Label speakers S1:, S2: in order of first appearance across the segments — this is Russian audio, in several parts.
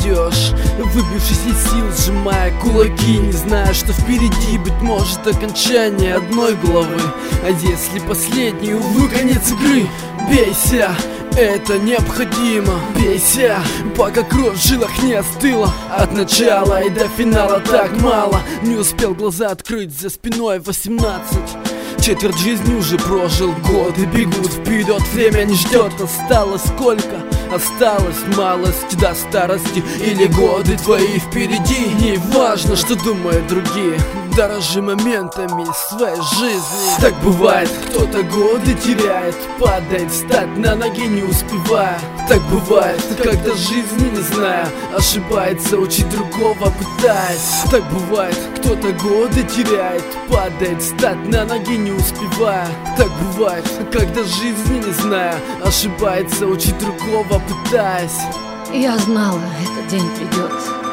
S1: идешь, выбившись из сил, сжимая кулаки, не зная, что впереди, быть может, окончание одной главы. А если последний, увы, конец игры, бейся, это необходимо. Бейся, пока кровь в жилах не остыла. От начала и до финала так мало. Не успел глаза открыть, за спиной 18. Четверть жизни уже прожил, годы бегут вперед, время не ждет. Осталось сколько? Осталось малость до старости, или годы твои впереди. Не важно, что думают другие, дорожи моментами своей жизни. Так бывает, кто-то годы теряет, падает, встать на ноги не успевая. Так бывает, когда жизни не зная, ошибается, учить другого пытаясь. Так бывает, кто-то годы теряет, падает, встать на ноги не успевая. Так бывает, когда жизни не зная, ошибается, учить другого пытаясь.
S2: Я знала, этот день придет.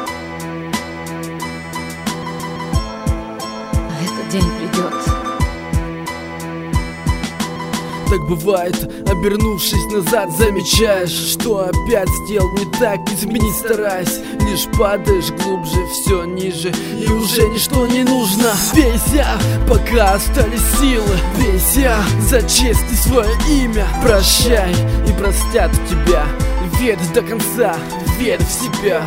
S2: Этот день придет.
S1: Так бывает, обернувшись назад, замечаешь, что опять сделал не так. Изменить стараясь, лишь падаешь глубже, все ниже, и уже ничто не нужно. Бейся, пока остались силы. Бейся за честь и свое имя. Прощай, и простят тебя. Верь до конца, верь в себя.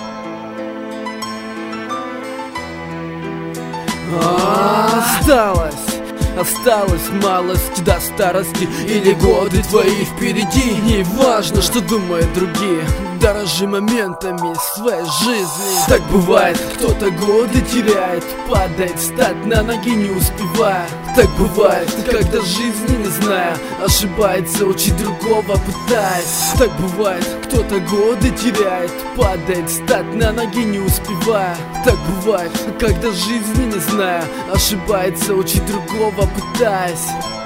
S1: Осталось малость до старости, или годы твои впереди. Не важно, что думают другие, дорожи моментами своей жизни. Так бывает, кто-то годы теряет, падает, встать на ноги не успевая. Так бывает, когда жизни не зная, ошибается, учить другого пытаясь. Так бывает, кто-то годы теряет, падает, встать на ноги не успевая. Так бывает, когда жизни не зная, ошибается, учить другого пытаясь.